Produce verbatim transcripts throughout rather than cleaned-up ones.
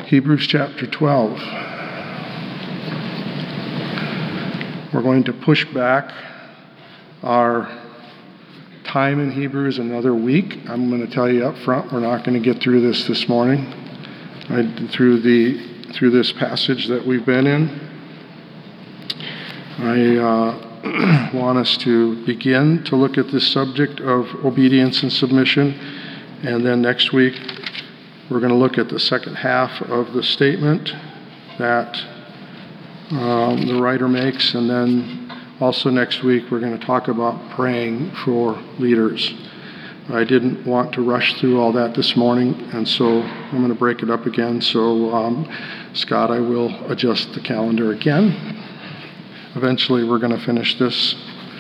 Hebrews chapter twelve. We're going to push back our time in Hebrews another week. I'm going to tell you up front, we're not going to get through this this morning, I, through the through this passage that we've been in. I uh, want us to begin to look at this subject of obedience and submission, and then next week we're going to look at the second half of the statement that um, the writer makes, and then also next week we're going to talk about praying for leaders. I didn't want to rush through all that this morning, and so I'm going to break it up again. So, um, Scott, I will adjust the calendar again. Eventually we're going to finish this.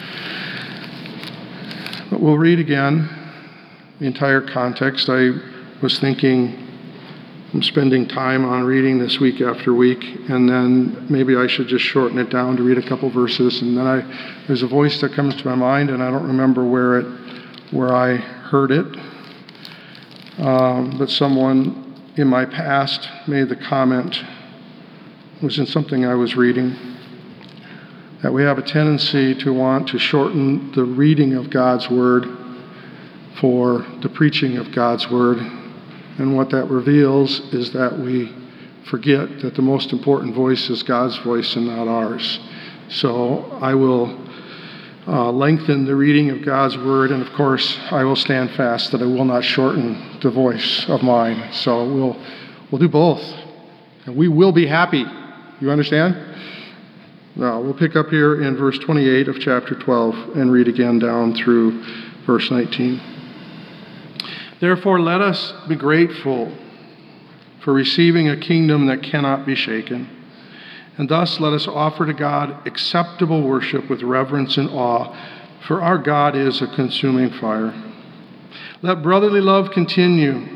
But we'll read again the entire context. I was thinking I'm spending time on reading this week after week, and then maybe I should just shorten it down to read a couple verses, and then I there's a voice that comes to my mind, and I don't remember where it where I heard it, um, but someone in my past made the comment, it was in something I was reading, that we have a tendency to want to shorten the reading of God's Word for the preaching of God's Word. And what that reveals is that we forget that the most important voice is God's voice and not ours. So I will uh, lengthen the reading of God's Word, and of course I will stand fast that I will not shorten the voice of mine. So we'll we'll do both, and we will be happy. You understand? Now we'll pick up here in verse twenty-eight of chapter twelve and read again down through verse nineteen. Therefore, let us be grateful for receiving a kingdom that cannot be shaken. And thus let us offer to God acceptable worship with reverence and awe, for our God is a consuming fire. Let brotherly love continue.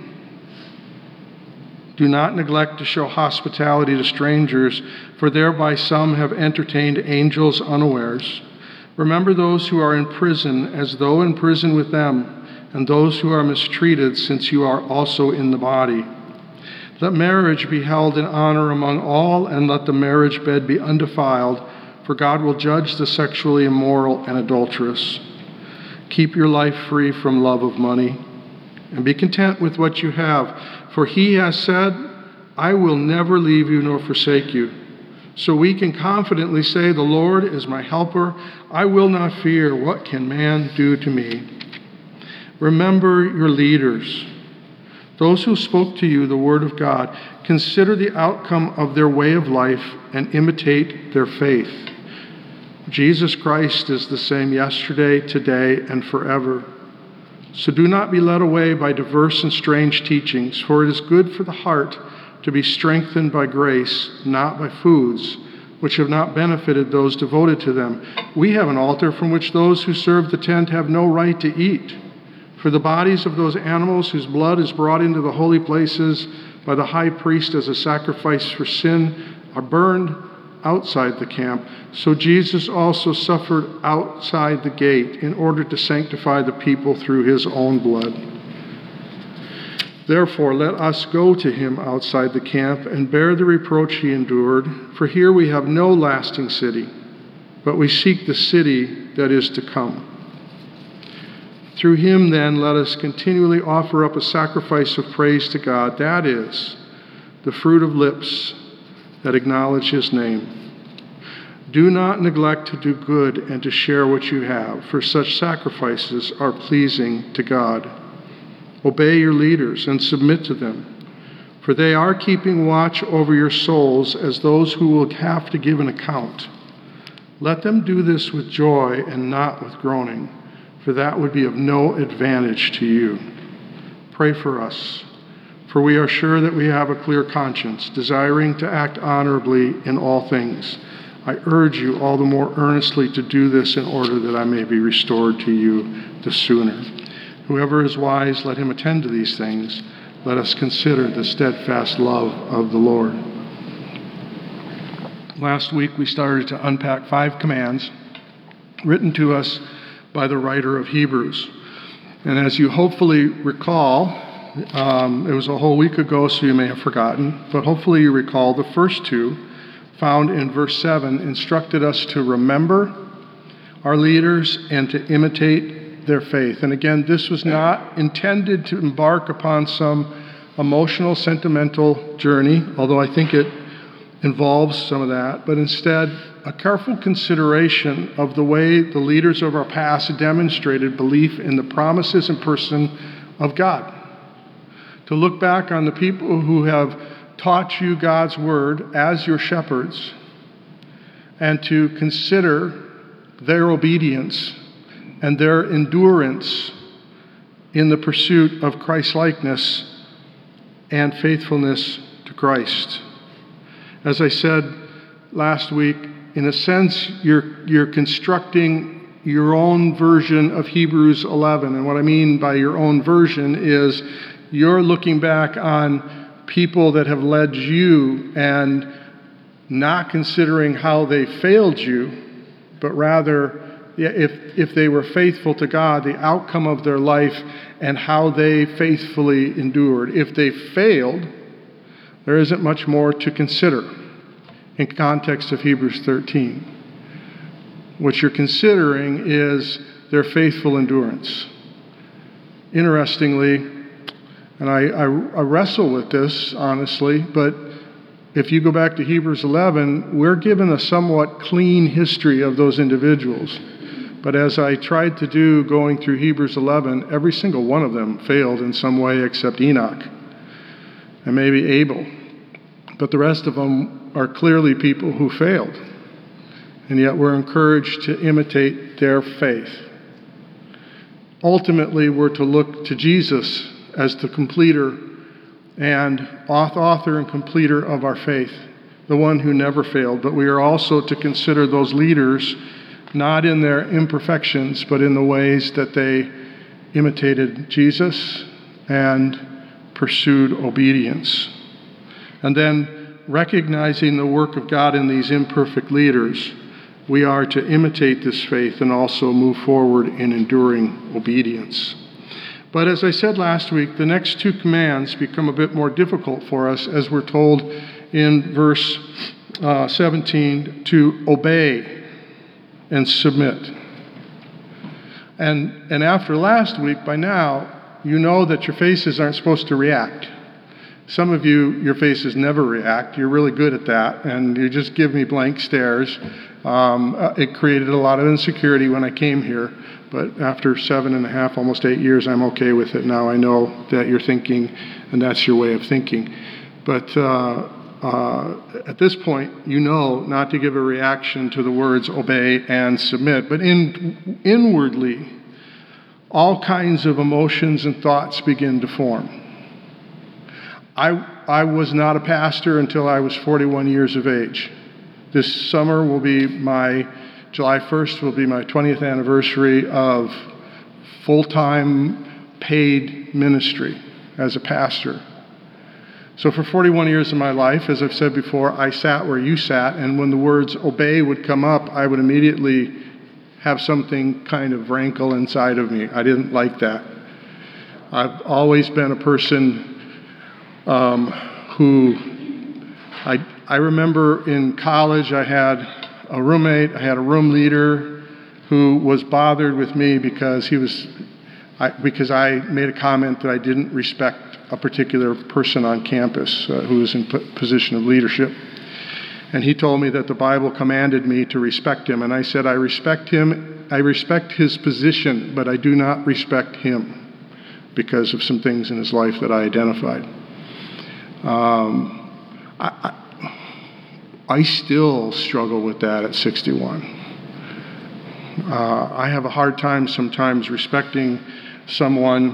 Do not neglect to show hospitality to strangers, for thereby some have entertained angels unawares. Remember those who are in prison as though in prison with them, and those who are mistreated, since you are also in the body. Let marriage be held in honor among all, and let the marriage bed be undefiled, for God will judge the sexually immoral and adulterous. Keep your life free from love of money, and be content with what you have, for he has said, I will never leave you nor forsake you. So we can confidently say, the Lord is my helper. I will not fear. What can man do to me? Remember your leaders, those who spoke to you the word of God. Consider the outcome of their way of life and imitate their faith. Jesus Christ is the same yesterday, today, and forever. So do not be led away by diverse and strange teachings, for it is good for the heart to be strengthened by grace, not by foods, which have not benefited those devoted to them. We have an altar from which those who serve the tent have no right to eat. For the bodies of those animals whose blood is brought into the holy places by the high priest as a sacrifice for sin are burned outside the camp. So Jesus also suffered outside the gate in order to sanctify the people through his own blood. Therefore, let us go to him outside the camp and bear the reproach he endured. For here we have no lasting city, but we seek the city that is to come. Through him, then, let us continually offer up a sacrifice of praise to God, that is, the fruit of lips that acknowledge his name. Do not neglect to do good and to share what you have, for such sacrifices are pleasing to God. Obey your leaders and submit to them, for they are keeping watch over your souls as those who will have to give an account. Let them do this with joy and not with groaning, for that would be of no advantage to you. Pray for us, for we are sure that we have a clear conscience, desiring to act honorably in all things. I urge you all the more earnestly to do this in order that I may be restored to you the sooner. Whoever is wise, let him attend to these things. Let us consider the steadfast love of the Lord. Last week we started to unpack five commands written to us by the writer of Hebrews. And as you hopefully recall, Um, it was a whole week ago, so you may have forgotten, but hopefully you recall the first two, found in verse seven, instructed us to remember our leaders and to imitate their faith. And again, this was not intended to embark upon some emotional, sentimental journey, although I think it involves some of that, but instead a careful consideration of the way the leaders of our past demonstrated belief in the promises and person of God. To look back on the people who have taught you God's word as your shepherds and to consider their obedience and their endurance in the pursuit of Christ-likeness and faithfulness to Christ. As I said last week, in a sense, you're, you're constructing your own version of Hebrews eleven. And what I mean by your own version is you're looking back on people that have led you and not considering how they failed you, but rather if, if they were faithful to God, the outcome of their life and how they faithfully endured. If they failed, there isn't much more to consider in context of Hebrews thirteen. What you're considering is their faithful endurance. Interestingly, and I, I, I wrestle with this, honestly, but if you go back to Hebrews eleven, we're given a somewhat clean history of those individuals. But as I tried to do going through Hebrews eleven, every single one of them failed in some way except Enoch and maybe Abel. But the rest of them are clearly people who failed. And yet we're encouraged to imitate their faith. Ultimately, we're to look to Jesus as the completer and author and completer of our faith, the one who never failed. But we are also to consider those leaders not in their imperfections, but in the ways that they imitated Jesus and pursued obedience. And then recognizing the work of God in these imperfect leaders, we are to imitate this faith and also move forward in enduring obedience. But as I said last week, the next two commands become a bit more difficult for us as we're told in verse uh, seventeen to obey and submit. And, and after last week, by now, you know that your faces aren't supposed to react. Some of you, your faces never react. You're really good at that, and you just give me blank stares. Um, it created a lot of insecurity when I came here, but after seven and a half, almost eight years, I'm okay with it now. I know that you're thinking, and that's your way of thinking. But uh, uh, at this point, you know not to give a reaction to the words obey and submit, but in, inwardly, all kinds of emotions and thoughts begin to form. I, I was not a pastor until I was forty-one years of age. This summer will be my, July first will be my twentieth anniversary of full-time paid ministry as a pastor. So for forty-one years of my life, as I've said before, I sat where you sat, and when the words obey would come up, I would immediately have something kind of rankle inside of me. I didn't like that. I've always been a person Um, who I, I remember in college I had a roommate, I had a room leader who was bothered with me because he was, I, because I made a comment that I didn't respect a particular person on campus uh, who was in p- position of leadership. And he told me that the Bible commanded me to respect him. And I said, I respect him, I respect his position, but I do not respect him because of some things in his life that I identified. Um, I, I, I still struggle with that at sixty-one. Uh, I have a hard time sometimes respecting someone,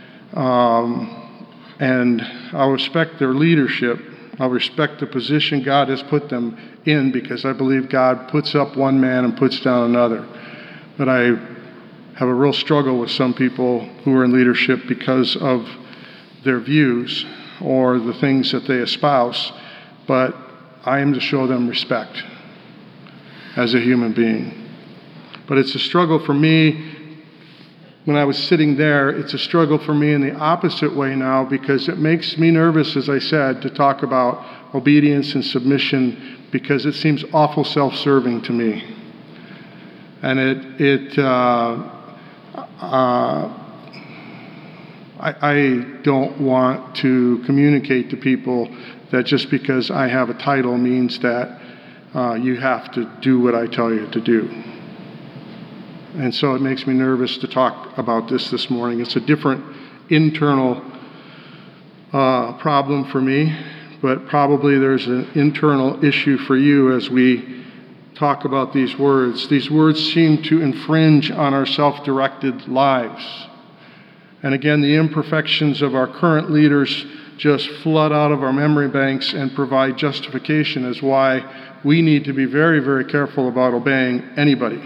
um, and I'll respect their leadership. I'll respect the position God has put them in because I believe God puts up one man and puts down another. But I have a real struggle with some people who are in leadership because of their views or the things that they espouse, but I am to show them respect as a human being. But it's a struggle for me when I was sitting there, it's a struggle for me in the opposite way now, because it makes me nervous, as I said, to talk about obedience and submission, because it seems awful self-serving to me. And it, it uh, uh, I, I don't want to communicate to people that just because I have a title means that uh, you have to do what I tell you to do. And so it makes me nervous to talk about this this morning. It's a different internal uh, problem for me, but probably there's an internal issue for you as we talk about these words. These words seem to infringe on our self-directed lives. And again, the imperfections of our current leaders just flood out of our memory banks and provide justification as why we need to be very, very careful about obeying anybody.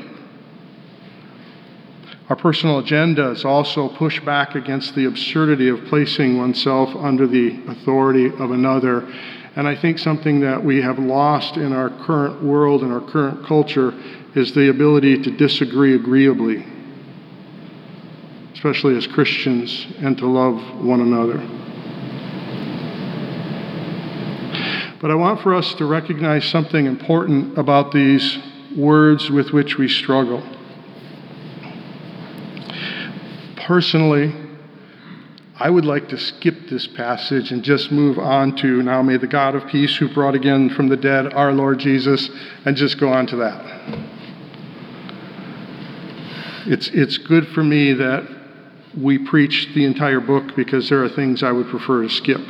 Our personal agendas also push back against the absurdity of placing oneself under the authority of another. And I think something that we have lost in our current world and our current culture is the ability to disagree agreeably, especially as Christians, and to love one another. But I want for us to recognize something important about these words with which we struggle. Personally, I would like to skip this passage and just move on to, now may the God of peace, who brought again from the dead our Lord Jesus, and just go on to that. It's, it's good for me that we preach the entire book, because there are things I would prefer to skip.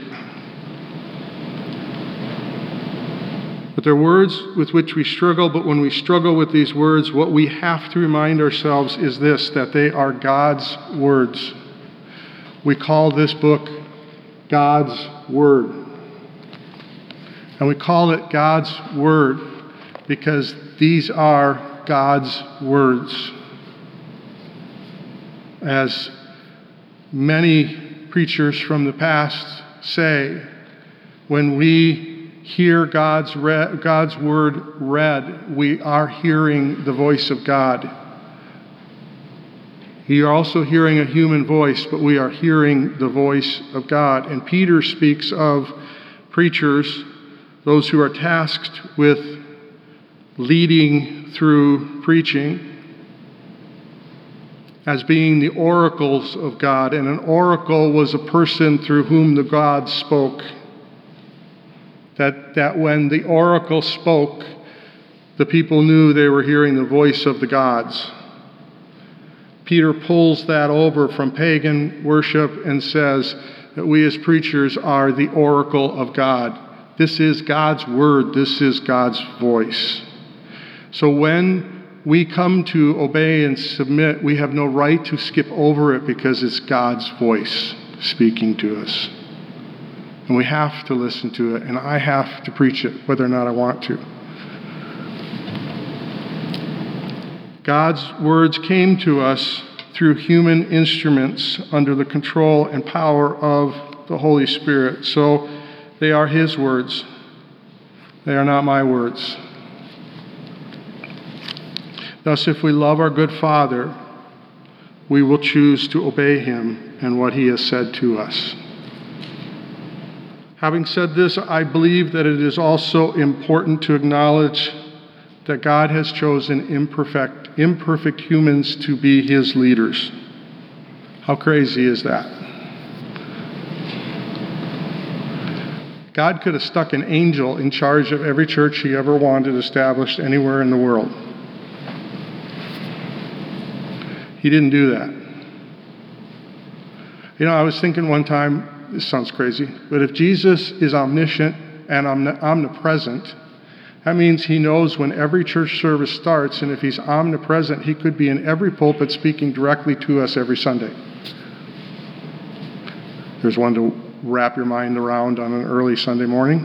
But they're words with which we struggle, but when we struggle with these words, what we have to remind ourselves is this, that they are God's words. We call this book God's Word. And we call it God's Word because these are God's words. As many preachers from the past say, when we hear God's re- God's word read, we are hearing the voice of God. We are also hearing a human voice, but we are hearing the voice of God. And Peter speaks of preachers, those who are tasked with leading through preaching, as being the oracles of God. And an oracle was a person through whom the God spoke. That, that when the oracle spoke, the people knew they were hearing the voice of the gods. Peter pulls that over from pagan worship and says that we as preachers are the oracle of God. This is God's word. This is God's voice. So when we come to obey and submit, we have no right to skip over it because it's God's voice speaking to us. And we have to listen to it, and I have to preach it, whether or not I want to. God's words came to us through human instruments under the control and power of the Holy Spirit. So they are His words. They are not my words. Thus, if we love our good Father, we will choose to obey Him and what He has said to us. Having said this, I believe that it is also important to acknowledge that God has chosen imperfect, imperfect humans to be His leaders. How crazy is that? God could have stuck an angel in charge of every church He ever wanted established anywhere in the world. He didn't do that. You know, I was thinking one time, this sounds crazy, but if Jesus is omniscient and omnipresent, that means He knows when every church service starts, and if He's omnipresent, He could be in every pulpit speaking directly to us every Sunday. There's one to wrap your mind around on an early Sunday morning.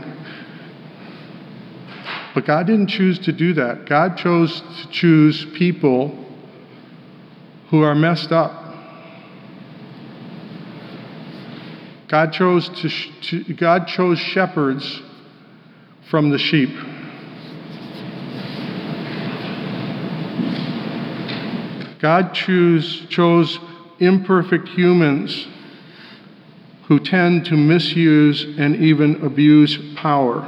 But God didn't choose to do that. God chose to choose people who are messed up. God chose to, to God chose shepherds from the sheep. God choose, chose imperfect humans who tend to misuse and even abuse power.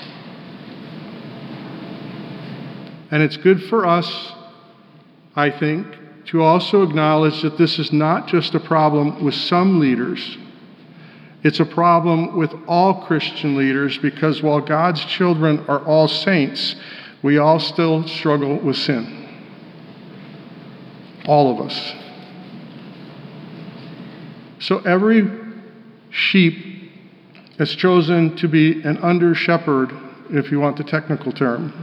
And it's good for us, I think, to also acknowledge that this is not just a problem with some leaders. It's a problem with all Christian leaders, because while God's children are all saints, we all still struggle with sin. All of us. So every sheep is chosen to be an under-shepherd, if you want the technical term,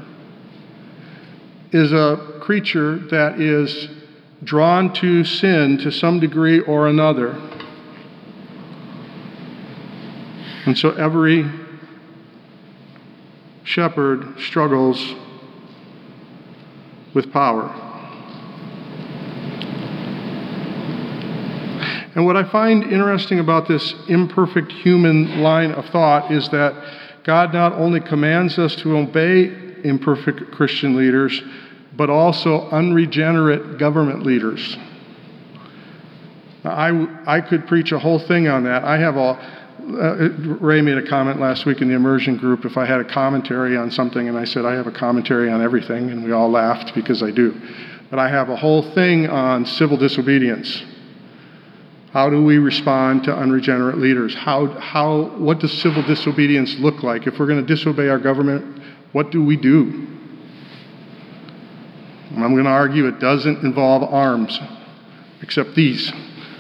is a creature that is drawn to sin to some degree or another. And so every shepherd struggles with power. And what I find interesting about this imperfect human line of thought is that God not only commands us to obey imperfect Christian leaders, but also unregenerate government leaders. Now, I, I could preach a whole thing on that. I have a Uh, Ray made a comment last week in the immersion group if I had a commentary on something, and I said I have a commentary on everything, and we all laughed because I do. But I have a whole thing on civil disobedience. How do we respond to unregenerate leaders? How, how, what does civil disobedience look like? If we're going to disobey our government, what do we do? And I'm going to argue it doesn't involve arms, except these.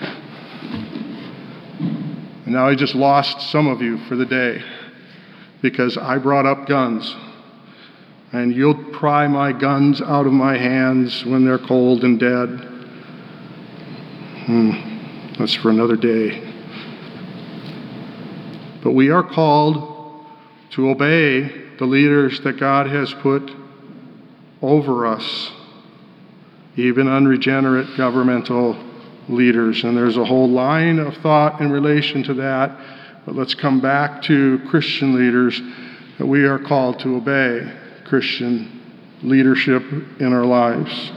And now I just lost some of you for the day because I brought up guns. And you'll pry my guns out of my hands when they're cold and dead. Hmm, that's for another day. But we are called to obey the leaders that God has put over us, even unregenerate governmental leaders. And there's a whole line of thought in relation to that. But let's come back to Christian leaders that we are called to obey Christian leadership in our lives.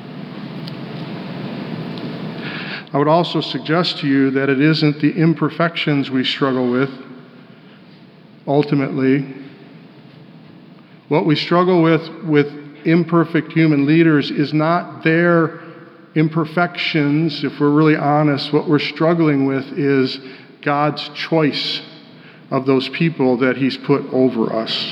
I would also suggest to you that it isn't the imperfections we struggle with. Ultimately, what we struggle with with imperfect human leaders is not their imperfections. If we're really honest, what we're struggling with is God's choice of those people that He's put over us.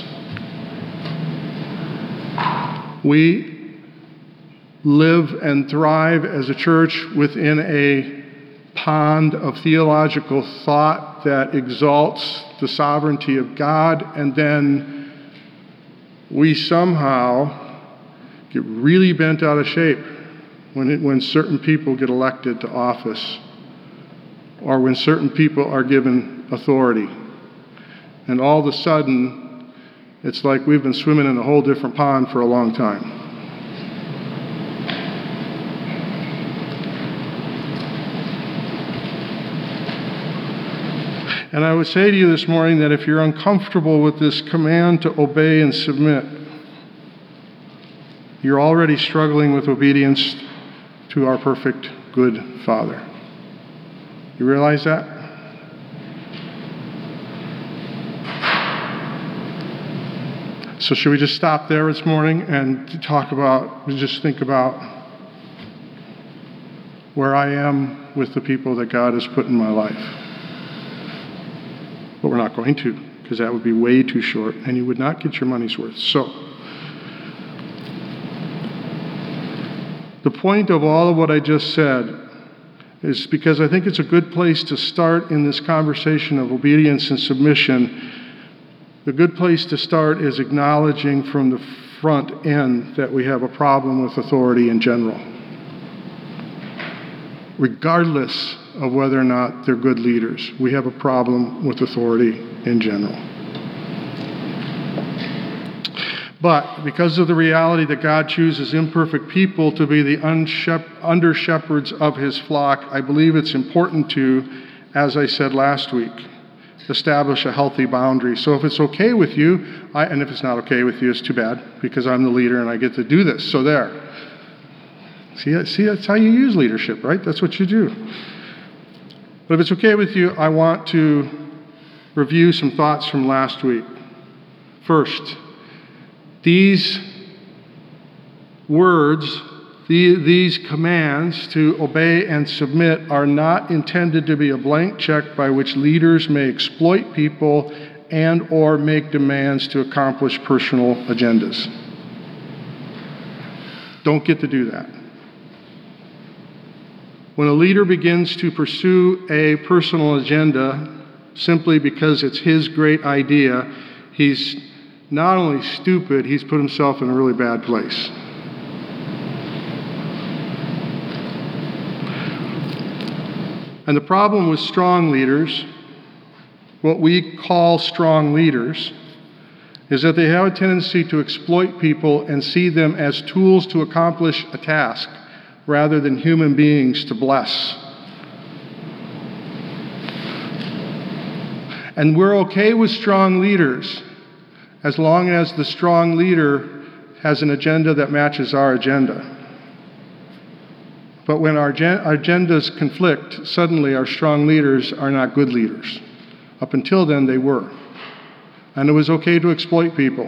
We live and thrive as a church within a pond of theological thought that exalts the sovereignty of God, and then we somehow get really bent out of shape when it, when certain people get elected to office, or when certain people are given authority. And all of a sudden, it's like we've been swimming in a whole different pond for a long time. And I would say to you this morning that if you're uncomfortable with this command to obey and submit, you're already struggling with obedience to our perfect, good Father. You realize that? So should we just stop there this morning and talk about, just think about where I am with the people that God has put in my life? But we're not going to, because that would be way too short, and you would not get your money's worth. So, the point of all of what I just said is because I think it's a good place to start in this conversation of obedience and submission. The good place to start is acknowledging from the front end that we have a problem with authority in general, regardless of whether or not they're good leaders. We have a problem with authority in general. But because of the reality that God chooses imperfect people to be the under-shepherds of His flock, I believe it's important to, as I said last week, establish a healthy boundary. So if it's okay with you, I, and if it's not okay with you, it's too bad, because I'm the leader and I get to do this. So there. See, see, that's how you use leadership, right? That's what you do. But if it's okay with you, I want to review some thoughts from last week. First, these words, the, these commands to obey and submit are not intended to be a blank check by which leaders may exploit people and or make demands to accomplish personal agendas. Don't get to do that. When a leader begins to pursue a personal agenda simply because it's his great idea, he's not only stupid, he's put himself in a really bad place. And the problem with strong leaders, what we call strong leaders, is that they have a tendency to exploit people and see them as tools to accomplish a task rather than human beings to bless. And we're okay with strong leaders as long as the strong leader has an agenda that matches our agenda. But when our agendas conflict, suddenly our strong leaders are not good leaders. Up until then, they were. And it was okay to exploit people.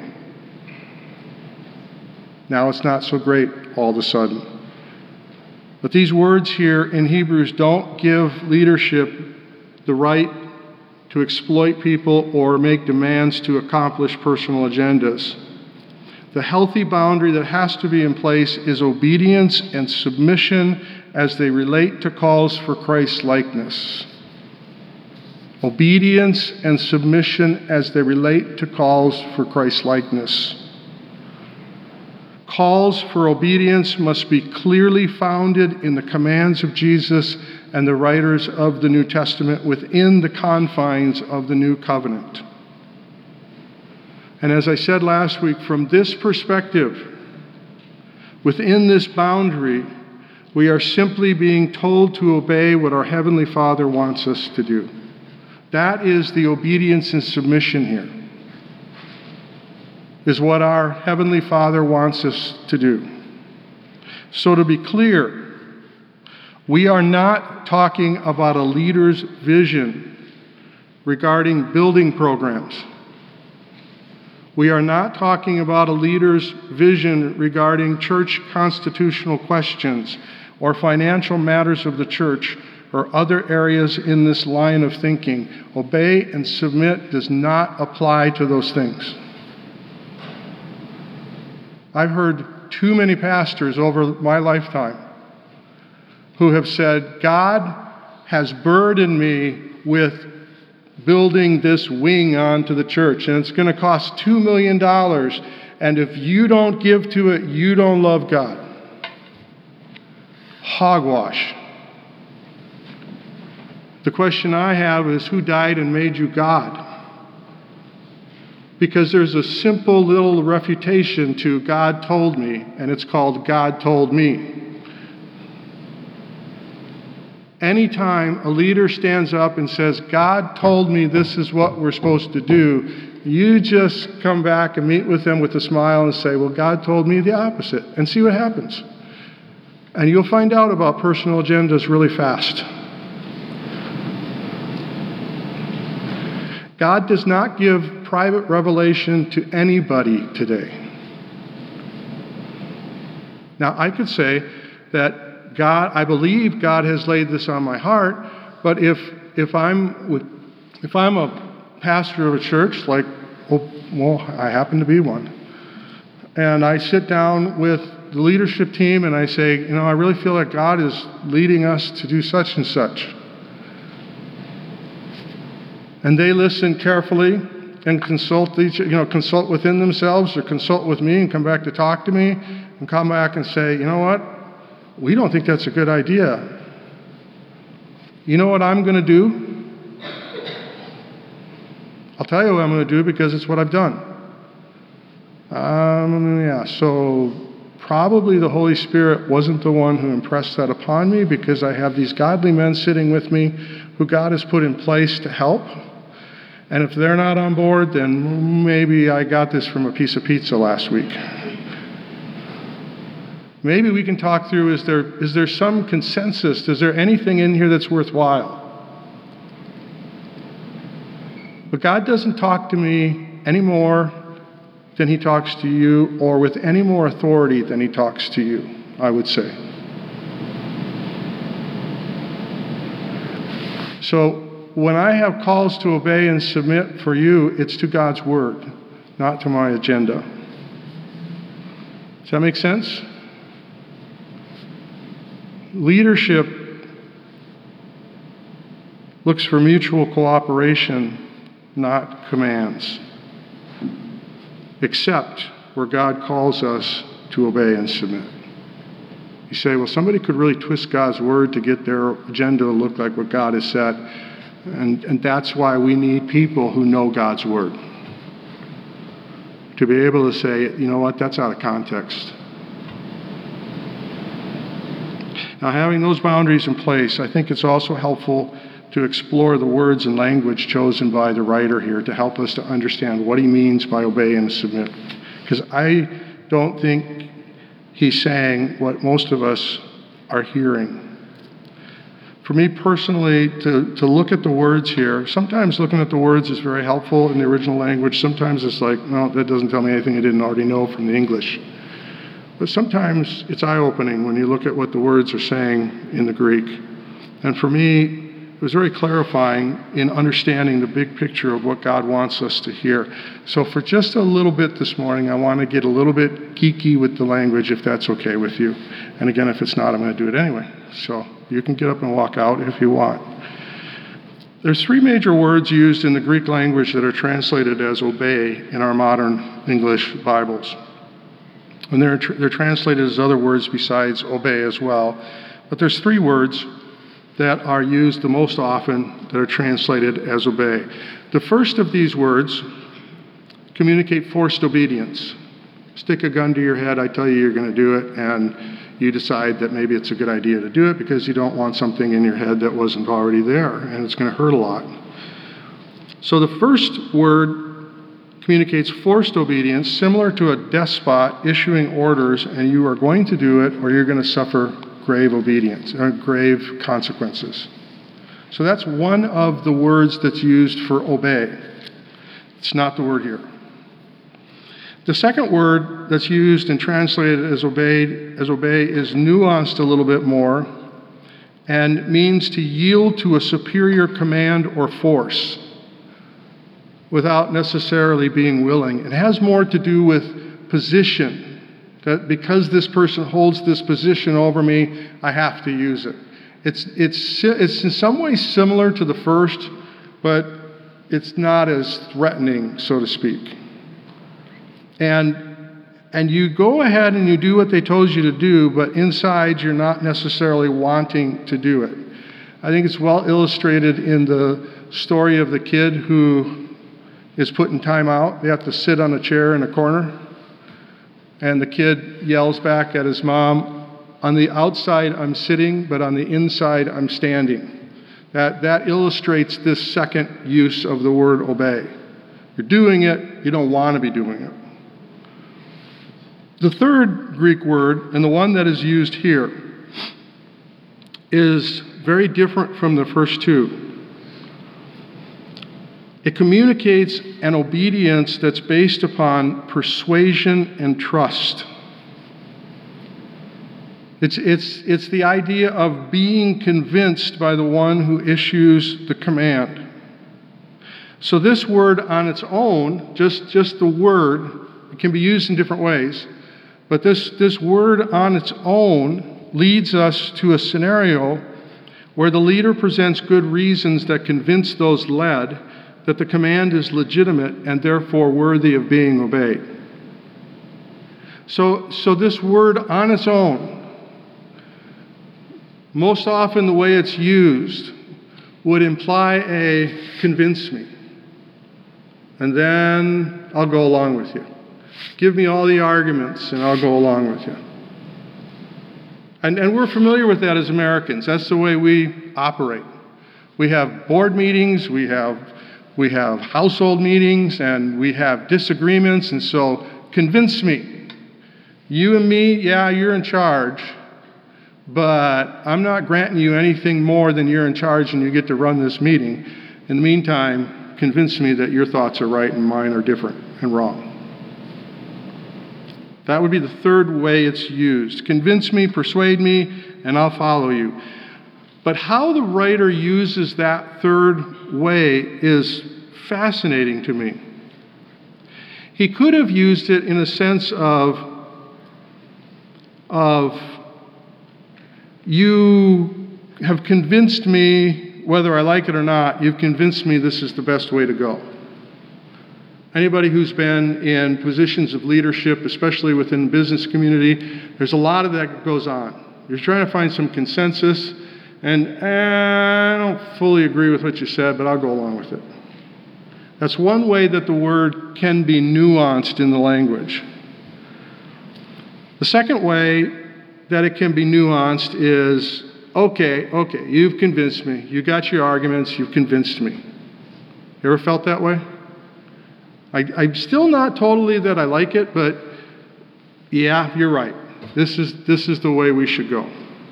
Now it's not so great all of a sudden. But these words here in Hebrews don't give leadership the right to exploit people or make demands to accomplish personal agendas. The healthy boundary that has to be in place is obedience and submission as they relate to calls for Christ-likeness. Obedience and submission as they relate to calls for Christ-likeness. Calls for obedience must be clearly founded in the commands of Jesus and the writers of the New Testament within the confines of the New Covenant. And as I said last week, from this perspective, within this boundary, we are simply being told to obey what our Heavenly Father wants us to do. That is the obedience and submission here, is what our Heavenly Father wants us to do. So to be clear, we are not talking about a leader's vision regarding building programs. We are not talking about a leader's vision regarding church constitutional questions or financial matters of the church or other areas in this line of thinking. Obey and submit does not apply to those things. I've heard too many pastors over my lifetime who have said, God has burdened me with building this wing onto the church, and it's going to cost two million dollars, and if you don't give to it, you don't love God. Hogwash. The question I have is, who died and made you God? Because there's a simple little refutation to God told me, and it's called God told me. Anytime a leader stands up and says, God told me this is what we're supposed to do, you just come back and meet with them with a smile and say, well, God told me the opposite, and see what happens. And you'll find out about personal agendas really fast. God does not give private revelation to anybody today. Now, I could say that God, I believe God has laid this on my heart, but if if I'm with, if I'm a pastor of a church, like, oh, well, I happen to be one, and I sit down with the leadership team and I say, you know, I really feel like God is leading us to do such and such. And they listen carefully and consult each, you know, consult within themselves or consult with me and come back to talk to me and come back and say, you know what? We don't think that's a good idea. You know what I'm going to do? I'll tell you what I'm going to do because it's what I've done. Um, yeah, so probably the Holy Spirit wasn't the one who impressed that upon me, because I have these godly men sitting with me who God has put in place to help. And if they're not on board, then maybe I got this from a piece of pizza last week. Maybe we can talk through, is there is there some consensus? Is there anything in here that's worthwhile? But God doesn't talk to me any more than he talks to you, or with any more authority than he talks to you, I would say. So when I have calls to obey and submit for you, it's to God's word, not to my agenda. Does that make sense? Leadership looks for mutual cooperation, not commands, except where God calls us to obey and submit. You say, well, somebody could really twist God's word to get their agenda to look like what God has said. And, and that's why we need people who know God's word. To be able to say, you know what, that's out of context. Now, having those boundaries in place, I think it's also helpful to explore the words and language chosen by the writer here to help us to understand what he means by obey and submit. Because I don't think he's saying what most of us are hearing. For me personally, to, to look at the words here, sometimes looking at the words is very helpful in the original language. Sometimes it's like, no, that doesn't tell me anything I didn't already know from the English. But sometimes it's eye-opening when you look at what the words are saying in the Greek. And for me, it was very clarifying in understanding the big picture of what God wants us to hear. So for just a little bit this morning, I want to get a little bit geeky with the language, if that's okay with you. And again, if it's not, I'm going to do it anyway. So you can get up and walk out if you want. There's three major words used in the Greek language that are translated as obey in our modern English Bibles. And they're, tr- they're translated as other words besides obey as well. But there's three words that are used the most often that are translated as obey. The first of these words communicate forced obedience. Stick a gun to your head, I tell you you're going to do it, and you decide that maybe it's a good idea to do it because you don't want something in your head that wasn't already there, and it's going to hurt a lot. So the first word communicates forced obedience, similar to a despot issuing orders, and you are going to do it or you're going to suffer grave obedience, or grave consequences. So that's one of the words that's used for obey. It's not the word here. The second word that's used and translated as obeyed, as obey is nuanced a little bit more and means to yield to a superior command or force without necessarily being willing. It has more to do with position. That because this person holds this position over me, I have to use it. It's, it's, it's in some ways similar to the first, but it's not as threatening, so to speak. And, and you go ahead and you do what they told you to do, but inside you're not necessarily wanting to do it. I think it's well illustrated in the story of the kid who is put in time out. They have to sit on a chair in a corner. And the kid yells back at his mom, on the outside I'm sitting, but on the inside I'm standing. That, that illustrates this second use of the word obey. You're doing it, you don't want to be doing it. The third Greek word, and the one that is used here, is very different from the first two. It communicates an obedience that's based upon persuasion and trust. It's, it's, it's the idea of being convinced by the one who issues the command. So this word on its own, just, just the word, it can be used in different ways, but this, this word on its own leads us to a scenario where the leader presents good reasons that convince those led that the command is legitimate and therefore worthy of being obeyed. So, so this word on its own, most often the way it's used, would imply a convince me. And then I'll go along with you. Give me all the arguments and I'll go along with you. And, and we're familiar with that as Americans. That's the way we operate. We have board meetings, we have We have household meetings, and we have disagreements, and so convince me. You and me, yeah, you're in charge, but I'm not granting you anything more than you're in charge and you get to run this meeting. In the meantime, convince me that your thoughts are right and mine are different and wrong. That would be the third way it's used. Convince me, persuade me, and I'll follow you. But how the writer uses that third way is fascinating to me. He could have used it in a sense of, of you have convinced me, whether I like it or not, you've convinced me this is the best way to go. Anybody who's been in positions of leadership, especially within the business community, there's a lot of that goes on. You're trying to find some consensus, and eh, I don't fully agree with what you said, but I'll go along with it. That's one way that the word can be nuanced in the language. The second way that it can be nuanced is, okay, okay, you've convinced me. You got your arguments, you've convinced me. You ever felt that way? I, I'm still not totally that I like it, but yeah, you're right. This is, this is the way we should go.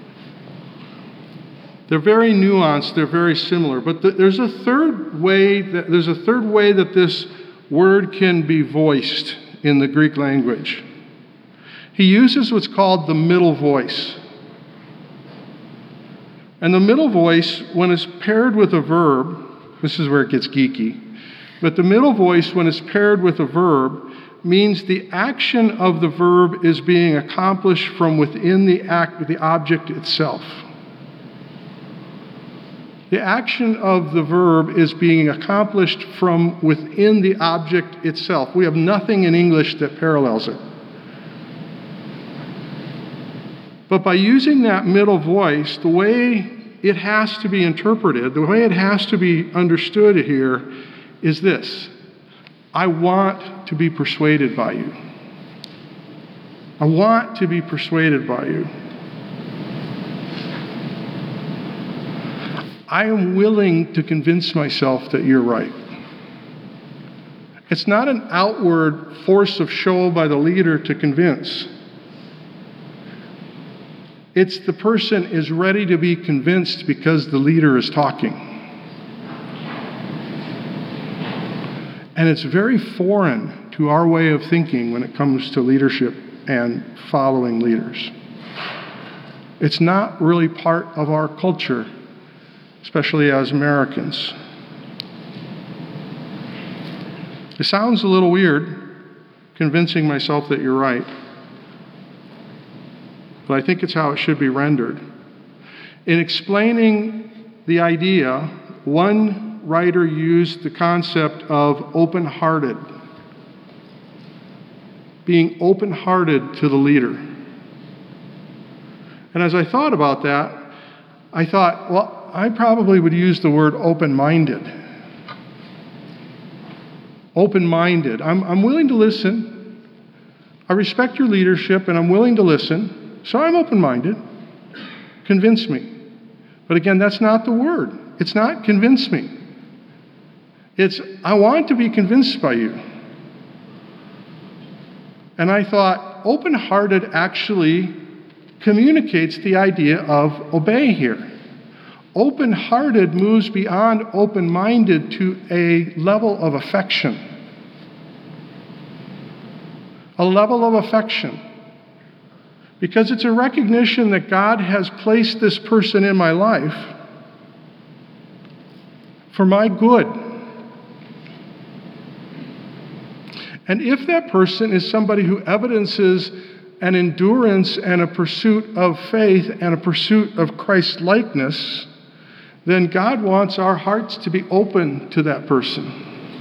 They're very nuanced, they're very similar, but th- there's a third way that there's a third way that this word can be voiced in the Greek language. He uses what's called the middle voice. And the middle voice, when it's paired with a verb, this is where it gets geeky, but the middle voice, when it's paired with a verb, means the action of the verb is being accomplished from within the act, the object itself. The action of the verb is being accomplished from within the object itself. We have nothing in English that parallels it. But by using that middle voice, the way it has to be interpreted, the way it has to be understood here is this: I want to be persuaded by you. I want to be persuaded by you. I am willing to convince myself that you're right. It's not an outward force of show by the leader to convince. It's the person is ready to be convinced because the leader is talking. And it's very foreign to our way of thinking when it comes to leadership and following leaders. It's not really part of our culture, especially as Americans. It sounds a little weird, convincing myself that you're right, but I think it's how it should be rendered. In explaining the idea, one writer used the concept of open-hearted, being open-hearted to the leader. And as I thought about that, I thought, well, I probably would use the word open-minded. Open-minded. I'm, I'm willing to listen. I respect your leadership, and I'm willing to listen. So I'm open-minded. Convince me. But again, that's not the word. It's not convince me. It's, I want to be convinced by you. And I thought, open-hearted actually communicates the idea of obey here. Open-hearted moves beyond open-minded to a level of affection. A level of affection. Because it's a recognition that God has placed this person in my life for my good. And if that person is somebody who evidences an endurance and a pursuit of faith and a pursuit of Christ-likeness, then God wants our hearts to be open to that person.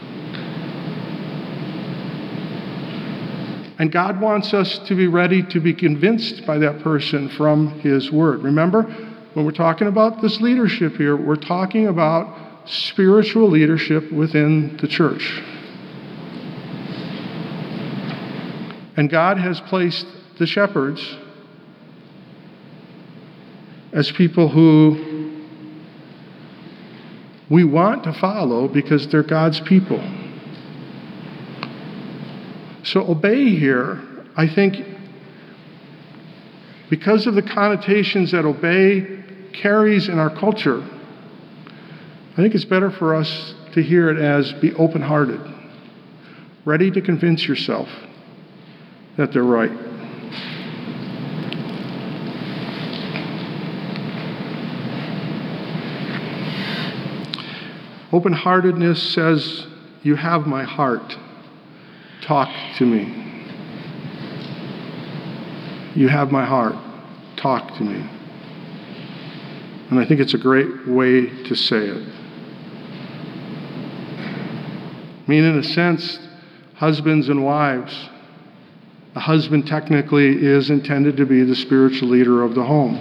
And God wants us to be ready to be convinced by that person from His Word. Remember, when we're talking about this leadership here, we're talking about spiritual leadership within the church. And God has placed the shepherds as people who we want to follow because they're God's people. So obey here, I think, because of the connotations that obey carries in our culture, I think it's better for us to hear it as be open-hearted, ready to convince yourself that they're right. Open-heartedness says, you have my heart. Talk to me. You have my heart. Talk to me. And I think it's a great way to say it. I mean, in a sense, husbands and wives, a husband technically is intended to be the spiritual leader of the home.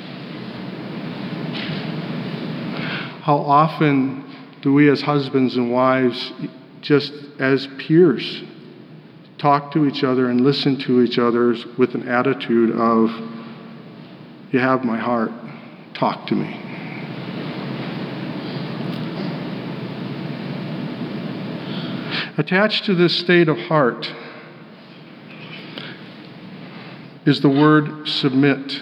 How often do we as husbands and wives, just as peers, talk to each other and listen to each other with an attitude of, you have my heart, talk to me. Attached to this state of heart is the word submit,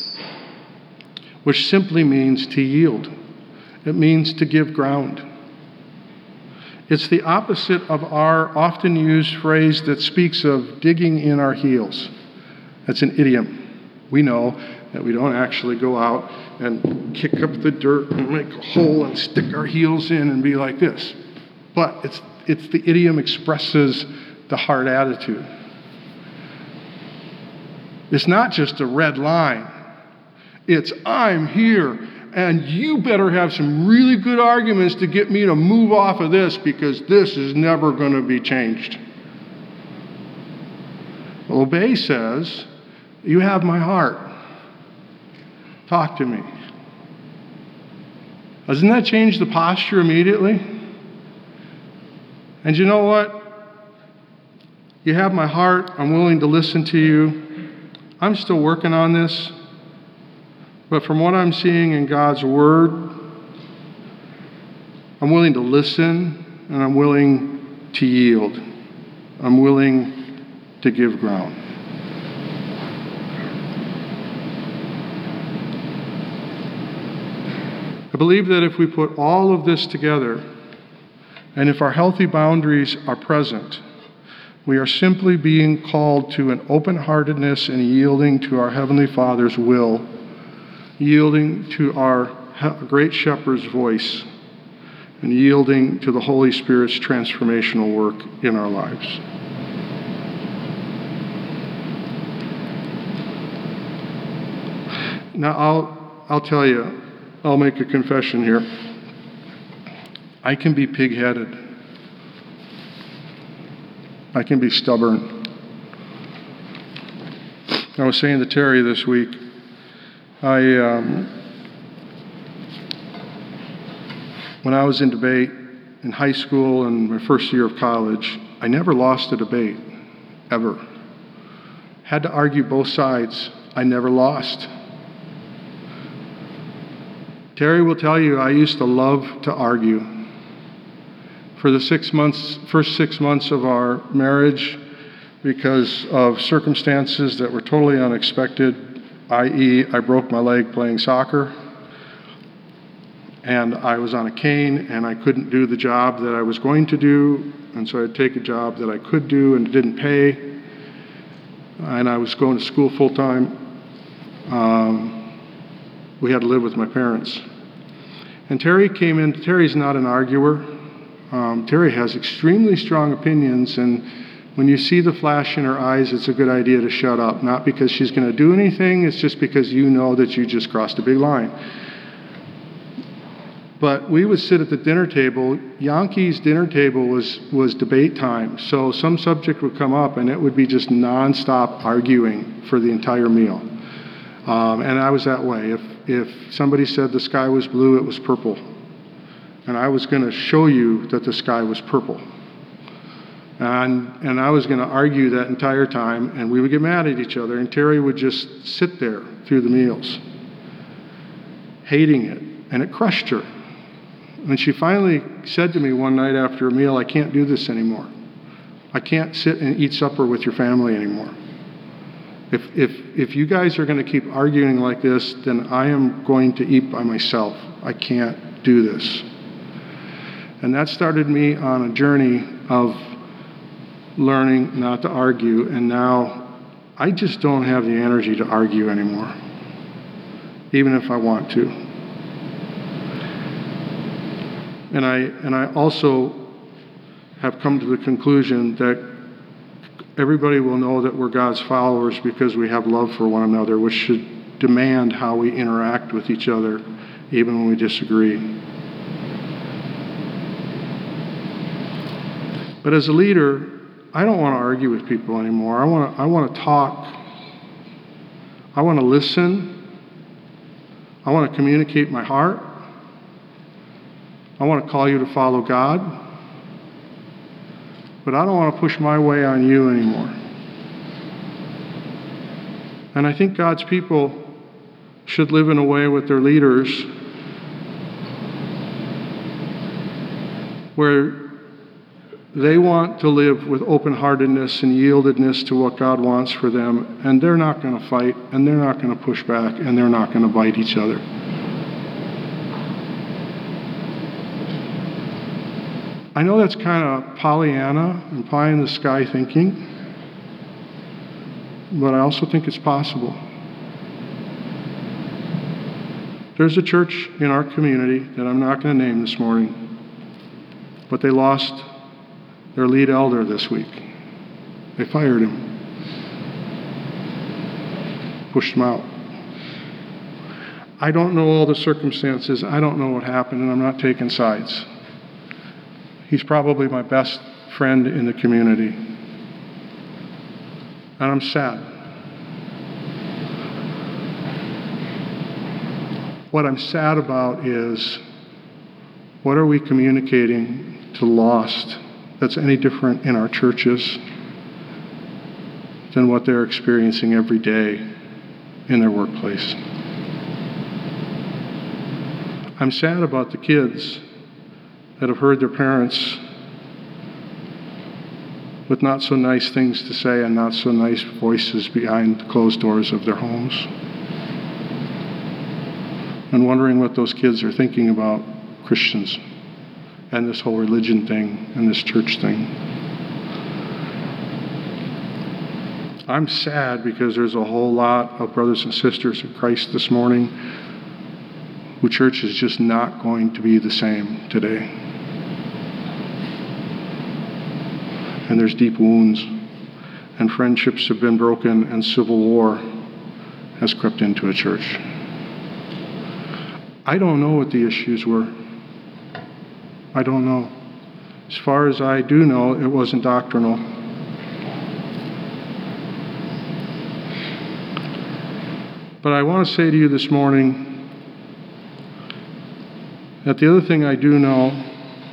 which simply means to yield. It means to give ground. It's the opposite of our often used phrase that speaks of digging in our heels. That's an idiom. We know that we don't actually go out and kick up the dirt and make a hole and stick our heels in and be like this. But it's it's the idiom expresses the heart attitude. It's not just a red line. It's, I'm here, and you better have some really good arguments to get me to move off of this, because this is never going to be changed. Well, obey says, you have my heart. Talk to me. Doesn't that change the posture immediately? And you know what? You have my heart. I'm willing to listen to you. I'm still working on this. But from what I'm seeing in God's Word, I'm willing to listen, and I'm willing to yield. I'm willing to give ground. I believe that if we put all of this together, and if our healthy boundaries are present, we are simply being called to an open-heartedness and yielding to our Heavenly Father's will, yielding to our great shepherd's voice, and yielding to the Holy Spirit's transformational work in our lives. Now, I'll, I'll tell you, I'll make a confession here. I can be pig-headed. I can be stubborn. I was saying to Terry this week, I, um, when I was in debate in high school and my first year of college, I never lost a debate, ever. Had to argue both sides. I never lost. Terry will tell you I used to love to argue. For the six months, first six months of our marriage, because of circumstances that were totally unexpected, that is, I broke my leg playing soccer, and I was on a cane, and I couldn't do the job that I was going to do, and so I'd take a job that I could do and didn't pay, and I was going to school full-time. Um, we had to live with my parents. And Terry came in. Terry's not an arguer. Um, Terry has extremely strong opinions, and when you see the flash in her eyes, it's a good idea to shut up. Not because she's going to do anything, it's just because you know that you just crossed a big line. But we would sit at the dinner table. Yankee's dinner table was, was debate time, so some subject would come up, and it would be just nonstop arguing for the entire meal. Um, and I was that way. If, if somebody said the sky was blue, it was purple. And I was going to show you that the sky was purple. And, and I was going to argue that entire time, and we would get mad at each other, and Terry would just sit there through the meals, hating it, and it crushed her. And she finally said to me one night after a meal, I can't do this anymore. I can't sit and eat supper with your family anymore. If, if, if you guys are going to keep arguing like this, then I am going to eat by myself. I can't do this. And that started me on a journey of learning not to argue, and now I just don't have the energy to argue anymore, even if I want to. And I, and I also have come to the conclusion that everybody will know that we're God's followers because we have love for one another, which should demand how we interact with each other, even when we disagree. But as a leader, I don't want to argue with people anymore. I want to, I want to talk. I want to listen. I want to communicate my heart. I want to call you to follow God. But I don't want to push my way on you anymore. And I think God's people should live in a way with their leaders where they want to live with open-heartedness and yieldedness to what God wants for them, and they're not going to fight, and they're not going to push back, and they're not going to bite each other. I know that's kind of Pollyanna and pie-in-the-sky thinking, but I also think it's possible. There's a church in our community that I'm not going to name this morning, but they lost their lead elder this week. They fired him, pushed him out. I don't know all the circumstances. I don't know what happened, and I'm not taking sides. He's probably my best friend in the community. And I'm sad. What I'm sad about is, what are we communicating to the lost that's any different in our churches than what they're experiencing every day in their workplace? I'm sad about the kids that have heard their parents with not so nice things to say and not so nice voices behind the closed doors of their homes, and wondering what those kids are thinking about Christians and this whole religion thing and this church thing. I'm sad because there's a whole lot of brothers and sisters in Christ this morning who church is just not going to be the same today. And there's deep wounds, and friendships have been broken, and civil war has crept into a church. I don't know what the issues were. I don't know. As far as I do know, it wasn't doctrinal. But I want to say to you this morning that the other thing I do know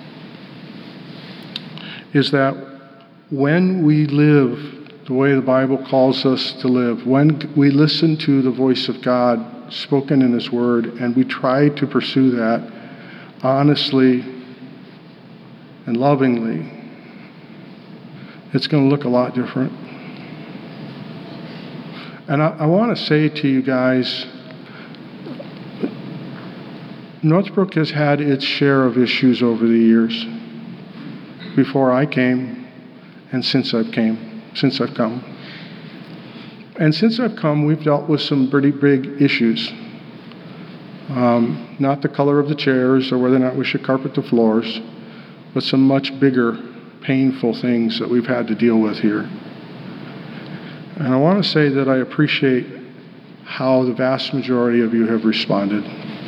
is that when we live the way the Bible calls us to live, when we listen to the voice of God spoken in His Word, and we try to pursue that honestly and lovingly, it's going to look a lot different. And I, I want to say to you guys, Northbrook has had its share of issues over the years, before I came and since I've came, since I've come. And since I've come, we've dealt with some pretty big issues. Um, not the color of the chairs or whether or not we should carpet the floors, but some much bigger, painful things that we've had to deal with here. And I want to say that I appreciate how the vast majority of you have responded.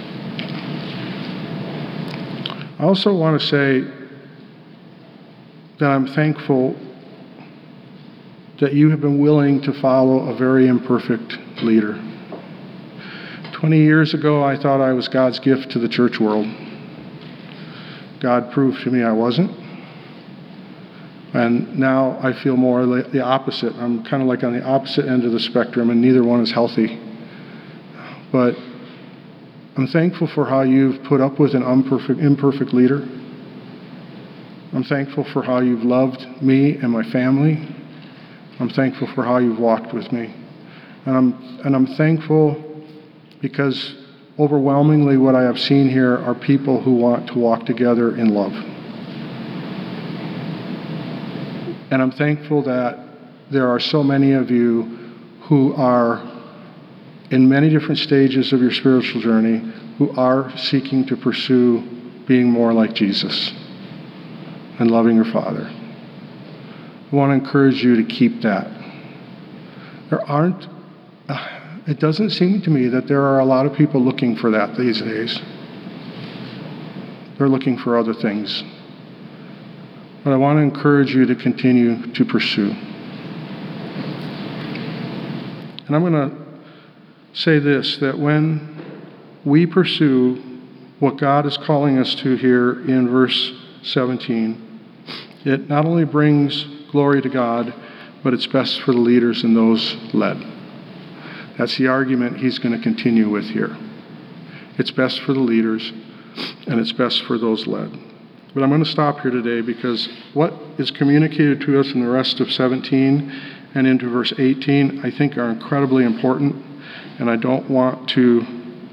I also want to say that I'm thankful that you have been willing to follow a very imperfect leader. Twenty years ago, I thought I was God's gift to the church world. God proved to me I wasn't. And now I feel more like the opposite. I'm kind of like on the opposite end of the spectrum, and neither one is healthy. But I'm thankful for how you've put up with an imperfect, imperfect leader. I'm thankful for how you've loved me and my family. I'm thankful for how you've walked with me. And I'm, and I'm thankful because overwhelmingly what I have seen here are people who want to walk together in love. And I'm thankful that there are so many of you who are in many different stages of your spiritual journey who are seeking to pursue being more like Jesus and loving your Father. I want to encourage you to keep that. There aren't, uh, it doesn't seem to me that there are a lot of people looking for that these days. They're looking for other things. But I want to encourage you to continue to pursue. And I'm going to say this, that when we pursue what God is calling us to here in verse seventeen, it not only brings glory to God, but it's best for the leaders and those led. That's the argument he's going to continue with here. It's best for the leaders, and it's best for those led. But I'm going to stop here today because what is communicated to us in the rest of seventeen and into verse eighteen, I think are incredibly important, and I don't want to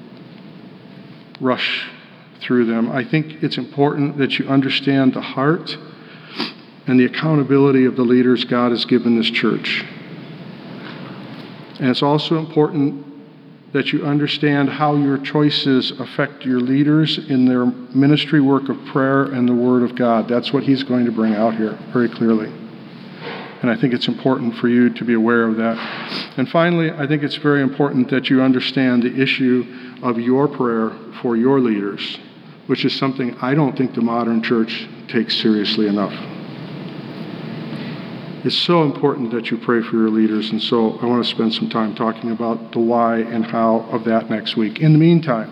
rush through them. I think it's important that you understand the heart and the accountability of the leaders God has given this church. And it's also important that you understand how your choices affect your leaders in their ministry work of prayer and the Word of God. That's what he's going to bring out here very clearly. And I think it's important for you to be aware of that. And finally, I think it's very important that you understand the issue of your prayer for your leaders, which is something I don't think the modern church takes seriously enough. It's so important that you pray for your leaders, and so I want to spend some time talking about the why and how of that next week. In the meantime,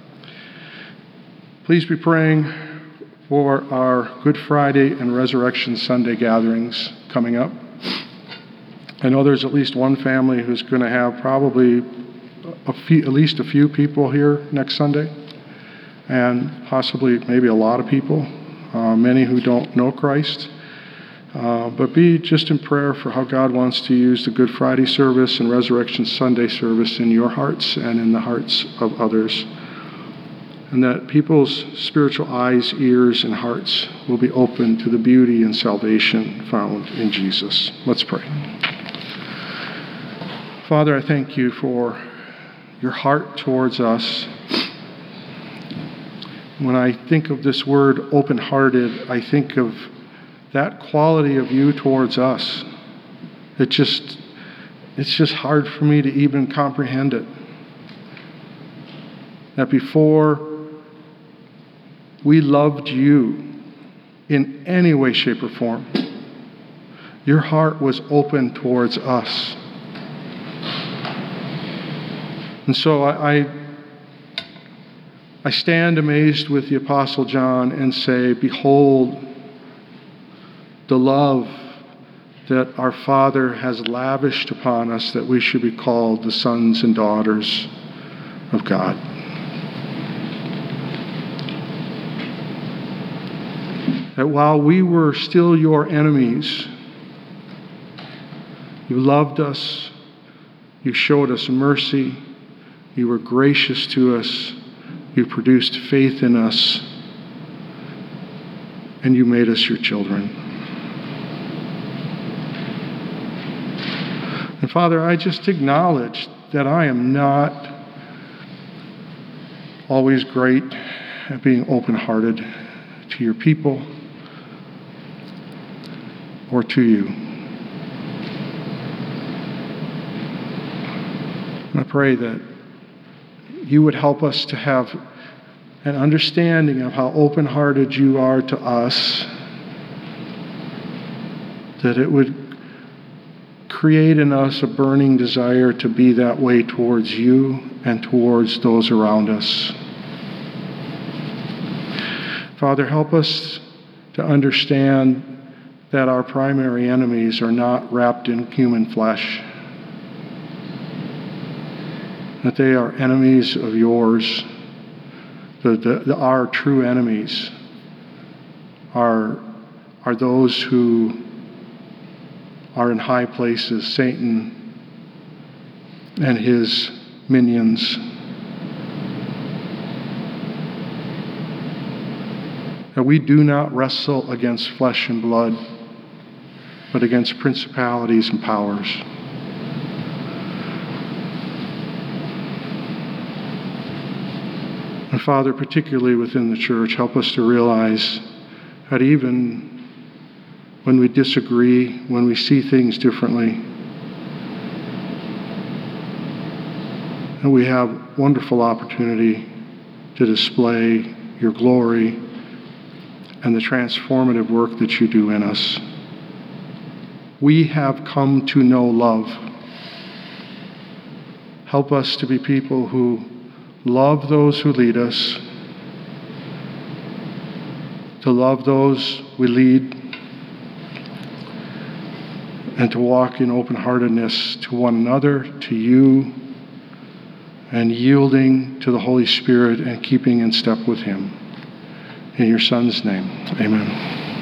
please be praying for our Good Friday and Resurrection Sunday gatherings coming up. I know there's at least one family who's going to have probably a few, at least a few people here next Sunday, and possibly maybe a lot of people, uh, many who don't know Christ. Uh, but be just in prayer for how God wants to use the Good Friday service and Resurrection Sunday service in your hearts and in the hearts of others. And that people's spiritual eyes, ears, and hearts will be open to the beauty and salvation found in Jesus. Let's pray. Father, I thank you for your heart towards us. When I think of this word open-hearted, I think of that quality of you towards us. It just, it's just hard for me to even comprehend it. That before we loved you in any way, shape, or form, your heart was open towards us. And so I, I, I stand amazed with the Apostle John and say, behold, the love that our Father has lavished upon us, that we should be called the sons and daughters of God. That while we were still your enemies, you loved us, you showed us mercy, you were gracious to us, you produced faith in us, and you made us your children. And Father, I just acknowledge that I am not always great at being open-hearted to your people or to you. And I pray that you would help us to have an understanding of how open-hearted you are to us, that it would create in us a burning desire to be that way towards you and towards those around us. Father, help us to understand that our primary enemies are not wrapped in human flesh, that they are enemies of yours. The, the, the, our true enemies are, are those who are in high places, Satan and his minions. That we do not wrestle against flesh and blood, but against principalities and powers. And Father, particularly within the church, help us to realize that even when we disagree, when we see things differently, that we have wonderful opportunity to display your glory and the transformative work that you do in us. We have come to know love. Help us to be people who love those who lead us, to love those we lead, and to walk in open-heartedness to one another, to you, and yielding to the Holy Spirit and keeping in step with him. In your Son's name, amen.